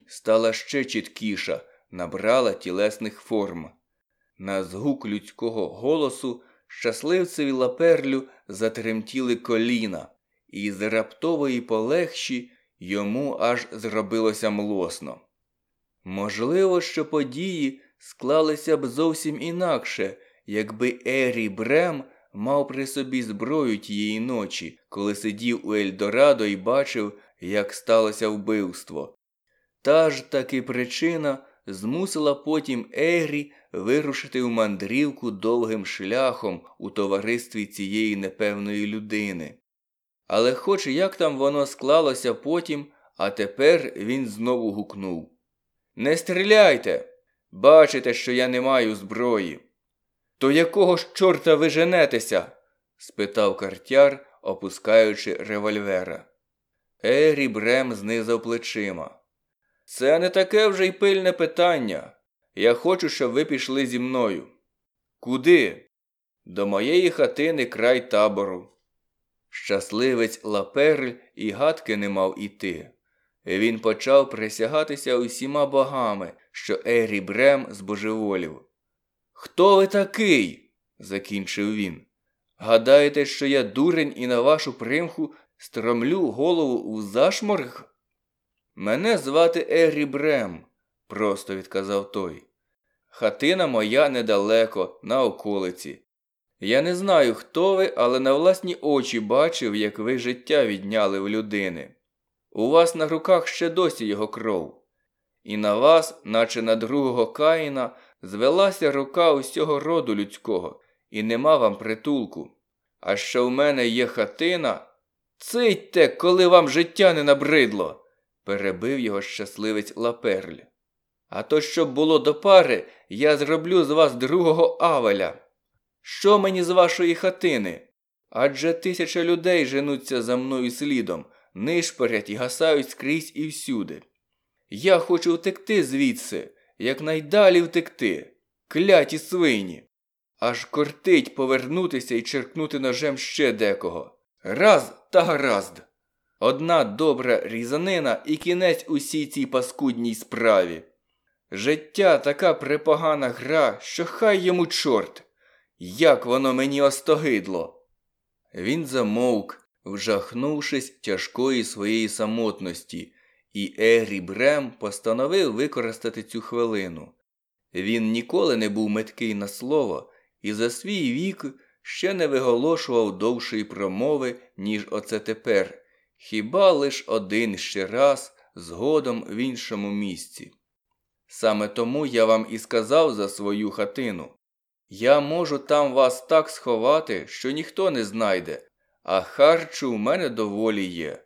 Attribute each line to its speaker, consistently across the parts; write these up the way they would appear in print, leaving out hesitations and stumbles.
Speaker 1: стала ще чіткіша, набрала тілесних форм. На згук людського голосу щасливцеві Лаперлю затремтіли коліна, і з раптової полегші йому аж зробилося млосно. Можливо, що події склалися б зовсім інакше, якби Ері Брем мав при собі зброю тієї ночі, коли сидів у Ельдорадо і бачив, як сталося вбивство. Та ж таки причина змусила потім Ері вирушити в мандрівку довгим шляхом у товаристві цієї непевної людини. Але хоч як там воно склалося потім, а тепер він знову гукнув: «Не стріляйте! Бачите, що я не маю зброї!» «То якого ж чорта ви женетеся?» – спитав картяр, опускаючи револьвера. Ері Брем знизав плечима. «Це не таке вже й пильне питання. Я хочу, щоб ви пішли зі мною». «Куди?» «До моєї хатини край табору». Щасливець Лаперль і гадки не мав іти. Він почав присягатися усіма богами, що Ері Брем збожеволів. «Хто ви такий?» – закінчив він. «Гадаєте, що я дурень і на вашу примху стромлю голову у зашморг?» «Мене звати Ері Брем», – просто відказав той. «Хатина моя недалеко, на околиці. Я не знаю, хто ви, але на власні очі бачив, як ви життя відняли в людини. У вас на руках ще досі його кров. І на вас, наче на другого Каїна, звелася рука усього роду людського, і нема вам притулку. А що в мене є хатина? Цитьте, коли вам життя не набридло!» – перебив його щасливець Лаперль. «А то, щоб було до пари, я зроблю з вас другого Авеля. Що мені з вашої хатини? Адже 1000 людей женуться за мною слідом, нишпорять і гасають скрізь і всюди. Я хочу втекти звідси, якнайдалі втекти. Кляті свині! Аж кортить повернутися і черкнути ножем ще декого. Раз та гаразд! Одна добра різанина і кінець усій цій паскудній справі. Життя така препогана гра, що хай йому чорт! Як воно мені остогидло!» Він замовк, вжахнувшись тяжкої своєї самотності, і Ері Брем постановив використати цю хвилину. Він ніколи не був меткий на слово і за свій вік ще не виголошував довшої промови, ніж оце тепер, хіба лиш один ще раз, згодом в іншому місці. Саме тому я вам і сказав за свою хатину. Я можу там вас так сховати, що ніхто не знайде, а харчу в мене доволі є.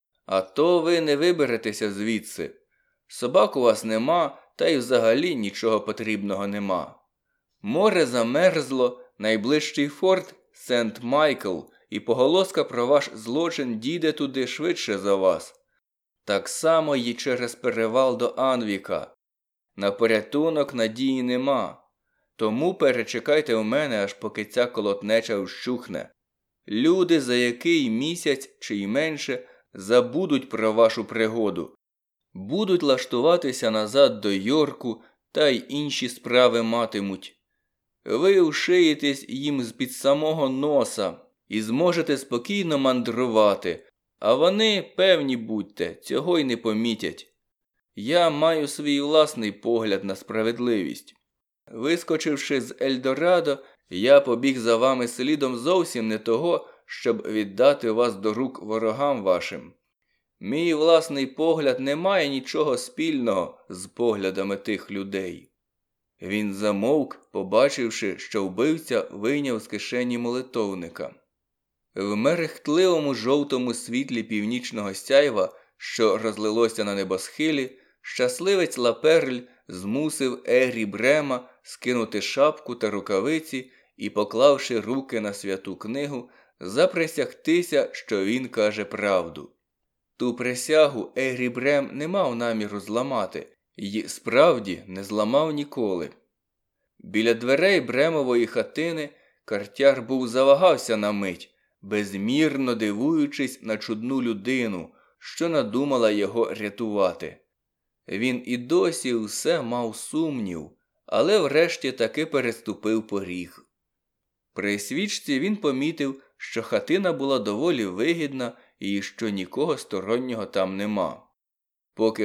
Speaker 1: А то ви не виберетеся звідси. Собак у вас нема, та й взагалі нічого потрібного нема. Море замерзло, найближчий форт – Сент-Майкл, і поголоска про ваш злочин дійде туди швидше за вас. Так само й через перевал до Анвіка. На порятунок надії нема. Тому перечекайте у мене, аж поки ця колотнеча вщухне. Люди за який місяць чи й менше забудуть про вашу пригоду. Будуть лаштуватися назад до Йорку та й інші справи матимуть. Ви ушиєтесь їм з-під самого носа і зможете спокійно мандрувати, а вони, певні будьте, цього й не помітять. Я маю свій власний погляд на справедливість. Вискочивши з Ельдорадо, я побіг за вами слідом зовсім не того, щоб віддати вас до рук ворогам вашим. Мій власний погляд не має нічого спільного з поглядами тих людей». Він замовк, побачивши, що вбивця вийняв з кишені молитовника. В мерехтливому жовтому світлі північного сяйва, що розлилося на небосхилі, щасливець Лаперль змусив Ері Брема скинути шапку та рукавиці і, поклавши руки на святу книгу, заприсягтися, що він каже правду. Ту присягу Ері Брем не мав наміру зламати, і справді не зламав ніколи. Біля дверей Бремової хатини картяр був завагався на мить, безмірно дивуючись на чудну людину, що надумала його рятувати. Він і досі все мав сумнів, але врешті таки переступив поріг. При свічці він помітив, що хатина була доволі вигідна і що нікого стороннього там нема. Поки